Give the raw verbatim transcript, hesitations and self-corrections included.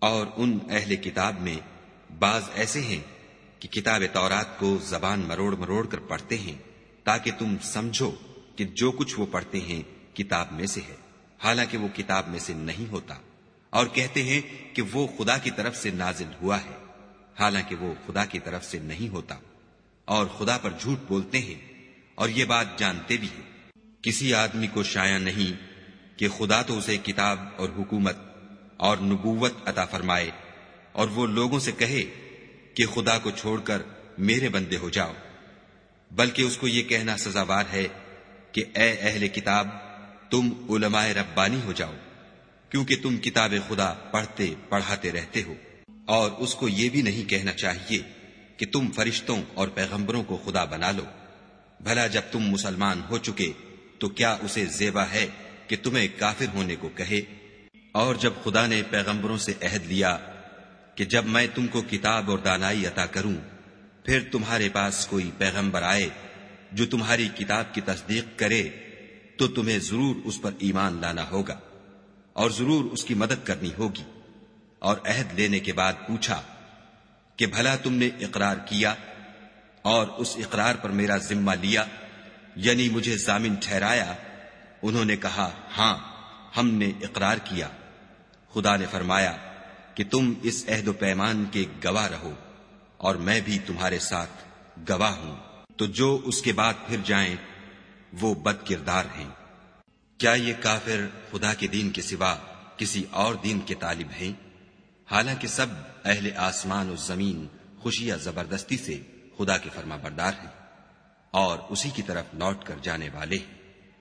اور ان اہل کتاب میں بعض ایسے ہیں کہ کتاب تورات کو زبان مروڑ مروڑ کر پڑھتے ہیں تاکہ تم سمجھو کہ جو کچھ وہ پڑھتے ہیں کتاب میں سے ہے، حالانکہ وہ کتاب میں سے نہیں ہوتا، اور کہتے ہیں کہ وہ خدا کی طرف سے نازل ہوا ہے، حالانکہ وہ خدا کی طرف سے نہیں ہوتا، اور خدا پر جھوٹ بولتے ہیں اور یہ بات جانتے بھی ہیں۔ کسی آدمی کو شایع نہیں کہ خدا تو اسے کتاب اور حکومت اور نبوت عطا فرمائے اور وہ لوگوں سے کہے کہ خدا کو چھوڑ کر میرے بندے ہو جاؤ، بلکہ اس کو یہ کہنا سزاوار ہے کہ اے اہل کتاب تم علماء ربانی ہو جاؤ، کیونکہ تم کتاب خدا پڑھتے پڑھاتے رہتے ہو، اور اس کو یہ بھی نہیں کہنا چاہیے کہ تم فرشتوں اور پیغمبروں کو خدا بنا لو۔ بھلا جب تم مسلمان ہو چکے تو کیا اسے زیبا ہے کہ تمہیں کافر ہونے کو کہے؟ اور جب خدا نے پیغمبروں سے عہد لیا کہ جب میں تم کو کتاب اور دانائی عطا کروں، پھر تمہارے پاس کوئی پیغمبر آئے جو تمہاری کتاب کی تصدیق کرے تو تمہیں ضرور اس پر ایمان لانا ہوگا اور ضرور اس کی مدد کرنی ہوگی۔ اور عہد لینے کے بعد پوچھا کہ بھلا تم نے اقرار کیا اور اس اقرار پر میرا ذمہ لیا، یعنی مجھے ضامن ٹھہرایا؟ انہوں نے کہا ہاں ہم نے اقرار کیا۔ خدا نے فرمایا کہ تم اس عہد و پیمان کے گواہ رہو اور میں بھی تمہارے ساتھ گواہ ہوں۔ تو جو اس کے بعد پھر جائیں وہ بد کردار ہیں۔ کیا یہ کافر خدا کے دین کے سوا کسی اور دین کے طالب ہیں؟ حالانکہ سب اہل آسمان و زمین خوشی یا زبردستی سے خدا کے فرما بردار ہیں اور اسی کی طرف لوٹ کر جانے والے ہیں۔